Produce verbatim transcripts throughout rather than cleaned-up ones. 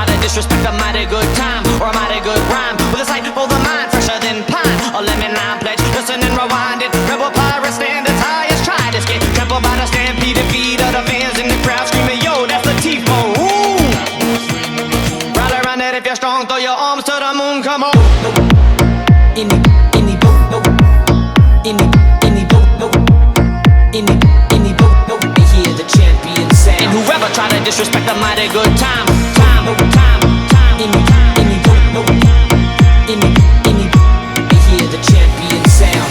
try to disrespect a mighty good time or a mighty good rhyme with a sight for the mind, fresher than pine, a lemon lime pledge. Listen and rewind it. Rebel pirate standards highest. Try to get trampled by the stampede and feed of the fans in the crowd screaming, yo, that's the Tifo. Ooh. Rally around it if you're strong. Throw your arms to the moon. Come on. Any, any, no, no. Any, any, no, no. Any, any, no, no. They hear the champion sound. And whoever try to disrespect a mighty good time, time, no, time, time. Any, any, no, no. Any, any, they hear the champion sound.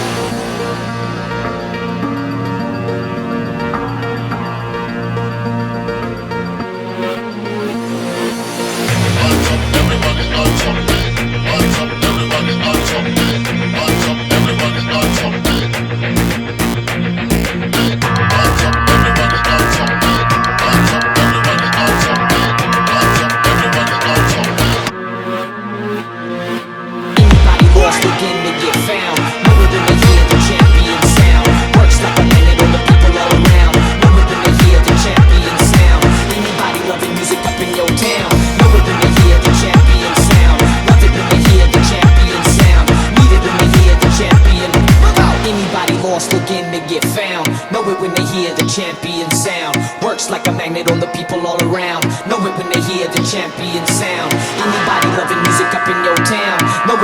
Champion sound works like a magnet on the people all around. Know it when they hear the champion sound. Anybody loving music up in your town, know